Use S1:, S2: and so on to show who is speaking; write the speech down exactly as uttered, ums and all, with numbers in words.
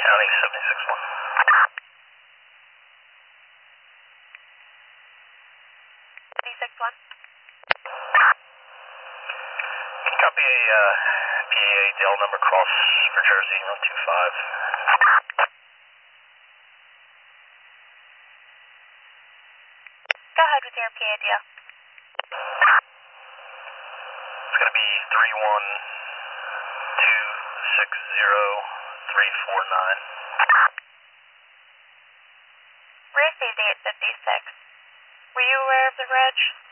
S1: County seventy-six one.
S2: seventy-six one.
S1: Copy a uh, P A Dale number cross for Jersey, run two five.
S2: Go ahead with your P A deal.
S1: It's going to be three one two six zero three four nine.
S2: Received eight fifty-six. Were you aware of the reg?